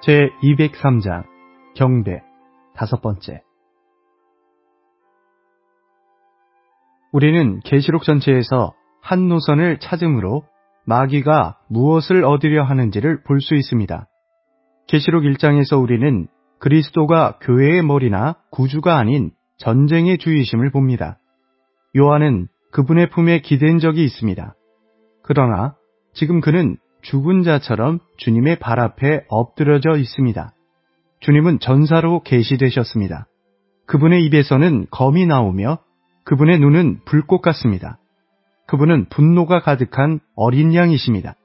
제203장 경배 5번째. 우리는 계시록 전체에서 한 노선을 찾음으로 마귀가 무엇을 얻으려 하는지를 볼 수 있습니다. 계시록 1장에서 우리는 그리스도가 교회의 머리나 구주가 아닌 전쟁의 주이심을 봅니다. 요한은 그분의 품에 기댄 적이 있습니다. 그러나 지금 그는 죽은 자처럼 주님의 발 앞에 엎드려져 있습니다. 주님은 전사로 계시되셨습니다. 그분의 입에서는 검이 나오며 그분의 눈은 불꽃 같습니다. 그분은 분노가 가득한 어린 양이십니다.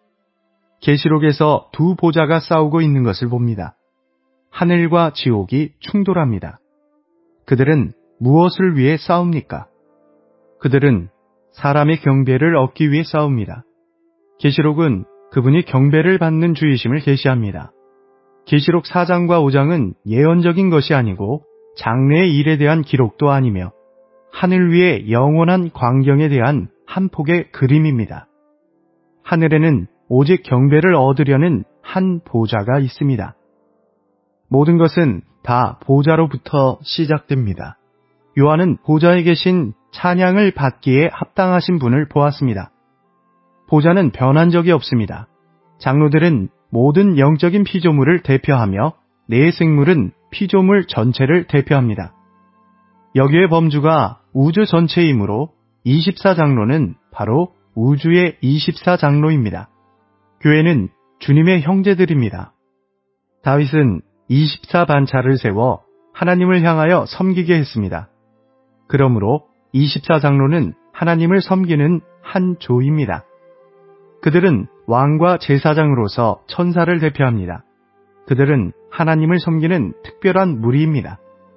계시록에서 두 보좌가 싸우고 있는 것을 봅니다. 하늘과 지옥이 충돌합니다. 그들은 무엇을 위해 싸웁니까? 그들은 사람의 경배를 얻기 위해 싸웁니다. 계시록은 그분이 경배를 받는 주이심을 계시합니다. 계시록 4장과 5장은 예언적인 것이 아니고 장래의 일에 대한 기록도 아니며 하늘 위의 영원한 광경에 대한 한 폭의 그림입니다. 하늘에는 오직 경배를 얻으려는 한 보좌가 있습니다. 모든 것은 다 보좌로부터 시작됩니다. 요한은 보좌에 계신 찬양을 받기에 합당하신 분을 보았습니다. 보좌는 변한 적이 없습니다. 장로들은 모든 영적인 피조물을 대표하며 내 생물은 피조물 전체를 대표합니다. 여기의 범주가 우주 전체이므로 24장로는 바로 우주의 24장로입니다. 교회는 주님의 형제들입니다. 다윗은 24반차를 세워 하나님을 향하여 섬기게 했습니다. 그러므로 24장로는 하나님을 섬기는 한 조입니다. 그들은 왕과 제사장으로서 천사를 대표합니다. 그들은 하나님을 섬기는 특별한 무리입니다.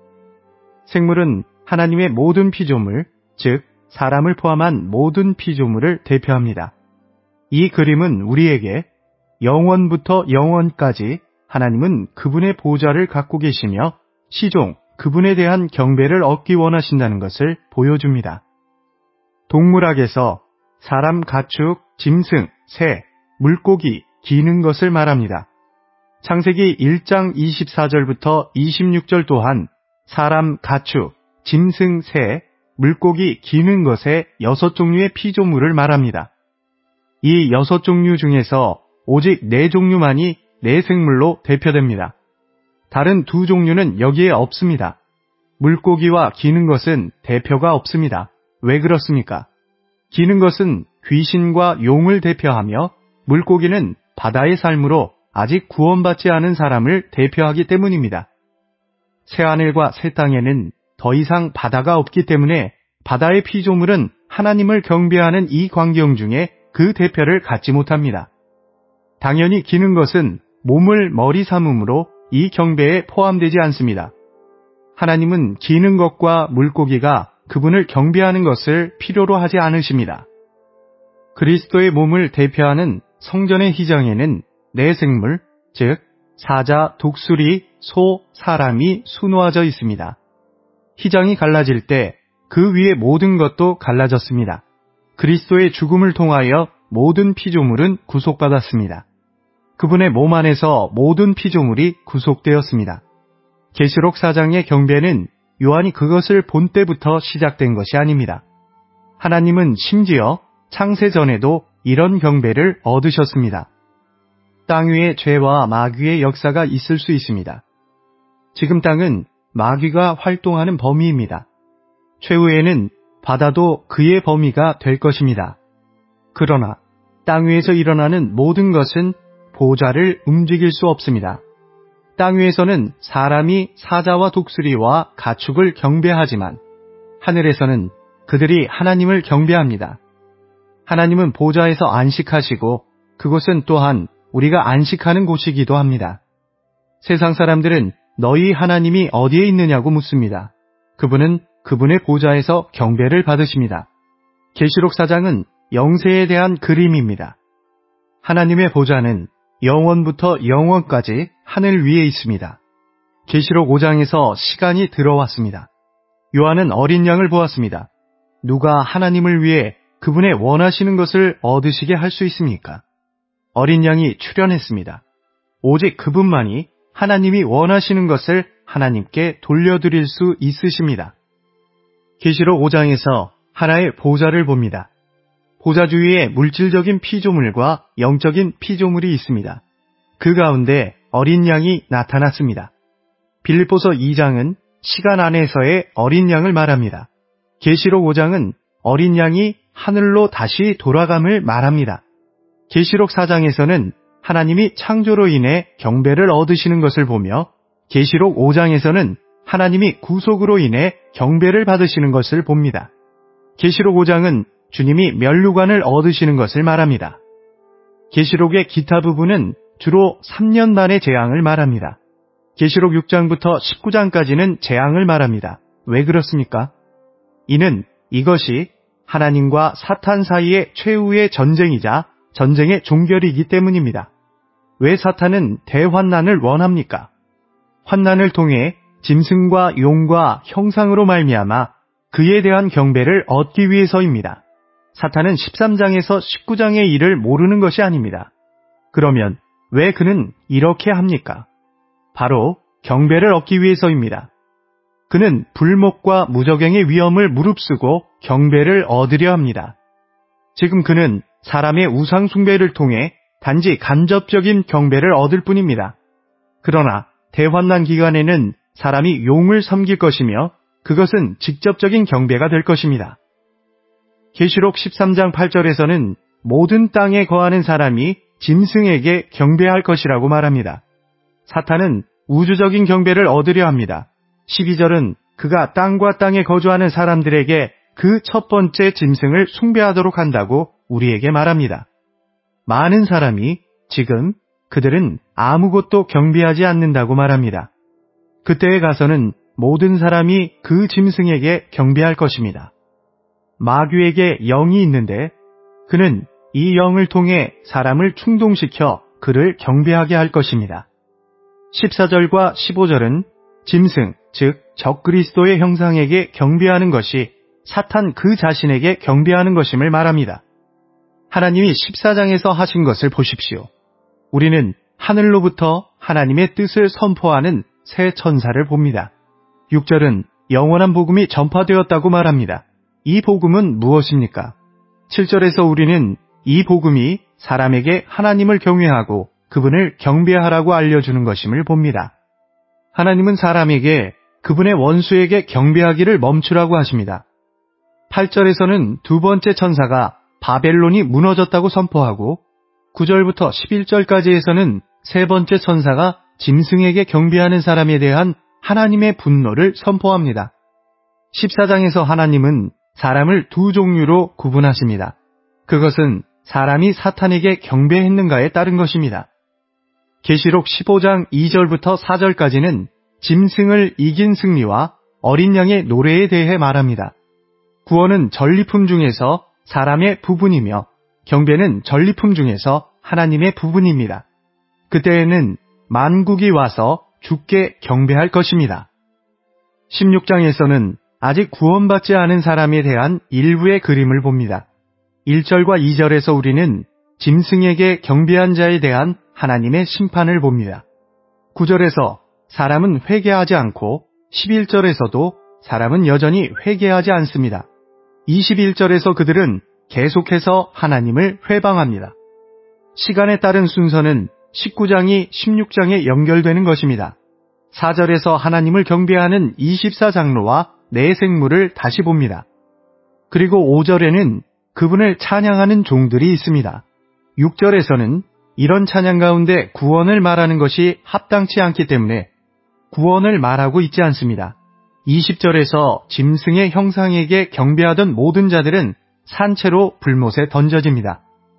생물은 하나님의 모든 피조물, 즉 사람을 포함한 모든 피조물을 대표합니다. 이 그림은 우리에게 영원부터 영원까지 하나님은 그분의 보좌를 갖고 계시며 시종 그분에 대한 경배를 얻기 원하신다는 것을 보여줍니다. 동물학에서 사람, 가축, 짐승, 새, 물고기, 기는 것을 말합니다. 창세기 1장 24절부터 26절 또한 사람, 가축, 짐승, 새, 물고기, 기는 것의 6종류의 피조물을 말합니다. 이 6종류 중에서 오직 4종류만이 내생물로 대표됩니다. 다른 2종류는 여기에 없습니다. 물고기와 기는 것은 대표가 없습니다. 왜 그렇습니까? 기는 것은 귀신과 용을 대표하며 물고기는 바다의 삶으로 아직 구원받지 않은 사람을 대표하기 때문입니다. 새하늘과 새 땅에는 더 이상 바다가 없기 때문에 바다의 피조물은 하나님을 경배하는 이 광경 중에 그 대표를 갖지 못합니다. 당연히 기는 것은 몸을 머리 삼음으로 이 경배에 포함되지 않습니다. 하나님은 기는 것과 물고기가 그분을 경배하는 것을 필요로 하지 않으십니다. 그리스도의 몸을 대표하는 성전의 휘장에는 네 생물, 즉 사자, 독수리, 소, 사람이 수놓아져 있습니다. 휘장이 갈라질 때 그 위에 모든 것도 갈라졌습니다. 그리스도의 죽음을 통하여 모든 피조물은 구속받았습니다. 그분의 몸 안에서 모든 피조물이 구속되었습니다. 계시록 4장의 경배는 요한이 그것을 본 때부터 시작된 것이 아닙니다. 하나님은 심지어 창세 전에도 이런 경배를 얻으셨습니다. 땅 위에 죄와 마귀의 역사가 있을 수 있습니다. 지금 땅은 마귀가 활동하는 범위입니다. 최후에는 바다도 그의 범위가 될 것입니다. 그러나 땅 위에서 일어나는 모든 것은 보좌를 움직일 수 없습니다. 땅 위에서는 사람이 사자와 독수리와 가축을 경배하지만 하늘에서는 그들이 하나님을 경배합니다. 하나님은 보좌에서 안식하시고 그곳은 또한 우리가 안식하는 곳이기도 합니다. 세상 사람들은 너희 하나님이 어디에 있느냐고 묻습니다. 그분은 그분의 보좌에서 경배를 받으십니다. 계시록 4장은 영세에 대한 그림입니다. 하나님의 보좌는 영원부터 영원까지 하늘 위에 있습니다. 계시록 5장에서 시간이 들어왔습니다. 요한은 어린 양을 보았습니다. 누가 하나님을 위해 그분의 원하시는 것을 얻으시게 할 수 있습니까? 어린 양이 출현했습니다. 오직 그분만이 하나님이 원하시는 것을 하나님께 돌려드릴 수 있으십니다. 계시록 5장에서 하나의 보좌를 봅니다. 보좌 주위에 물질적인 피조물과 영적인 피조물이 있습니다. 그 가운데 어린 양이 나타났습니다. 빌립보서 2장은 시간 안에서의 어린 양을 말합니다. 계시록 5장은 어린 양이 하늘로 다시 돌아감을 말합니다. 계시록 4장에서는 하나님이 창조로 인해 경배를 얻으시는 것을 보며 계시록 5장에서는 하나님이 구속으로 인해 경배를 받으시는 것을 봅니다. 계시록 5장은 주님이 면류관을 얻으시는 것을 말합니다. 계시록의 기타 부분은 주로 3년만의 재앙을 말합니다. 계시록 6장부터 19장까지는 재앙을 말합니다. 왜 그렇습니까? 이는 이것이 하나님과 사탄 사이의 최후의 전쟁이자 전쟁의 종결이기 때문입니다. 왜 사탄은 대환난을 원합니까? 환난을 통해 짐승과 용과 형상으로 말미암아 그에 대한 경배를 얻기 위해서입니다. 사탄은 13장에서 19장의 일을 모르는 것이 아닙니다. 그러면 왜 그는 이렇게 합니까? 바로 경배를 얻기 위해서입니다. 그는 불목과 무저갱의 위험을 무릅쓰고 경배를 얻으려 합니다. 지금 그는 사람의 우상 숭배를 통해 단지 간접적인 경배를 얻을 뿐입니다. 그러나 대환난 기간에는 사람이 용을 섬길 것이며 그것은 직접적인 경배가 될 것입니다. 계시록 13장 8절에서는 모든 땅에 거하는 사람이 짐승에게 경배할 것이라고 말합니다. 사탄은 우주적인 경배를 얻으려 합니다. 12절은 그가 땅과 땅에 거주하는 사람들에게 그 첫 번째 짐승을 숭배하도록 한다고 우리에게 말합니다. 많은 사람이 지금 그들은 아무것도 경배하지 않는다고 말합니다. 그때에 가서는 모든 사람이 그 짐승에게 경배할 것입니다. 마귀에게 영이 있는데 그는 이 영을 통해 사람을 충동시켜 그를 경배하게 할 것입니다. 14절과 15절은 짐승, 즉 적그리스도의 형상에게 경배하는 것이 사탄 그 자신에게 경배하는 것임을 말합니다. 하나님이 14장에서 하신 것을 보십시오. 우리는 하늘로부터 하나님의 뜻을 선포하는 새 천사를 봅니다. 6절은 영원한 복음이 전파되었다고 말합니다. 이 복음은 무엇입니까? 7절에서 우리는 이 복음이 사람에게 하나님을 경외하고 그분을 경배하라고 알려주는 것임을 봅니다. 하나님은 사람에게 그분의 원수에게 경배하기를 멈추라고 하십니다. 8절에서는 두 번째 천사가 바벨론이 무너졌다고 선포하고 9절부터 11절까지에서는 세 번째 천사가 짐승에게 경배하는 사람에 대한 하나님의 분노를 선포합니다. 14장에서 하나님은 사람을 두 종류로 구분하십니다. 그것은 사람이 사탄에게 경배했는가에 따른 것입니다. 계시록 15장 2절부터 4절까지는 짐승을 이긴 승리와 어린 양의 노래에 대해 말합니다. 구원은 전리품 중에서 사람의 부분이며 경배는 전리품 중에서 하나님의 부분입니다. 그때에는 만국이 와서 주께 경배할 것입니다. 16장에서는 아직 구원받지 않은 사람에 대한 일부의 그림을 봅니다. 1절과 2절에서 우리는 짐승에게 경배한 자에 대한 하나님의 심판을 봅니다. 9절에서 사람은 회개하지 않고 11절에서도 사람은 여전히 회개하지 않습니다. 21절에서 그들은 계속해서 하나님을 회방합니다. 시간에 따른 순서는 19장이 16장에 연결되는 것입니다. 4절에서 하나님을 경배하는 24장로와 네 생물을 다시 봅니다. 그리고 5절에는 그분을 찬양하는 종들이 있습니다. 6절에서는 이런 찬양 가운데 구원을 말하는 것이 합당치 않기 때문에 구원을 말하고 있지 않습니다. 20절에서 짐승의 형상에게 경배하던 모든 자들은 산채로 불못에 던져집니다.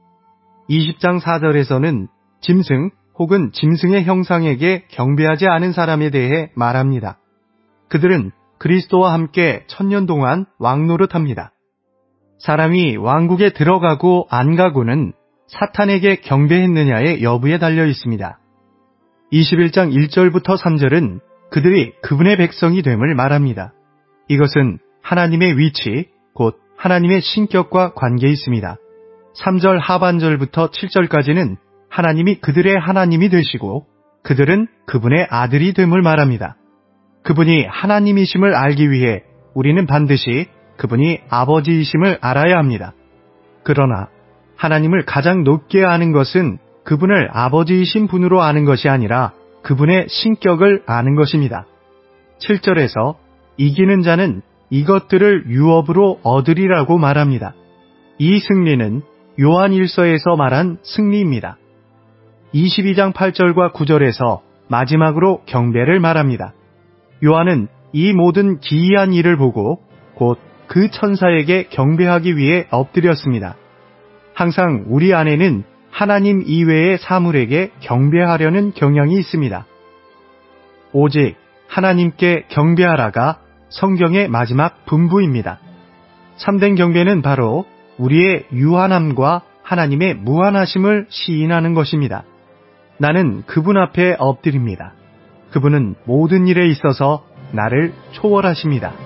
20장 4절에서는 짐승 혹은 짐승의 형상에게 경배하지 않은 사람에 대해 말합니다. 그들은 그리스도와 함께 1000년 동안 왕노릇합니다. 사람이 왕국에 들어가고 안 가고는 사탄에게 경배했느냐의 여부에 달려 있습니다. 21장 1절부터 3절은 그들이 그분의 백성이 됨을 말합니다. 이것은 하나님의 위치, 곧 하나님의 신격과 관계 있습니다. 3절 하반절부터 7절까지는 하나님이 그들의 하나님이 되시고 그들은 그분의 아들이 됨을 말합니다. 그분이 하나님이심을 알기 위해 우리는 반드시 그분이 아버지이심을 알아야 합니다. 그러나 하나님을 가장 높게 아는 것은 그분을 아버지이신 분으로 아는 것이 아니라 그분의 신격을 아는 것입니다. 7절에서 이기는 자는 이것들을 유업으로 얻으리라고 말합니다. 이 승리는 요한 1서에서 말한 승리입니다. 22장 8절과 9절에서 마지막으로 경배를 말합니다. 요한은 이 모든 기이한 일을 보고 곧 그 천사에게 경배하기 위해 엎드렸습니다. 항상 우리 안에는 하나님 이외의 사물에게 경배하려는 경향이 있습니다. 오직 하나님께 경배하라가 성경의 마지막 분부입니다. 참된 경배는 바로 우리의 유한함과 하나님의 무한하심을 시인하는 것입니다. 나는 그분 앞에 엎드립니다. 그분은 모든 일에 있어서 나를 초월하십니다.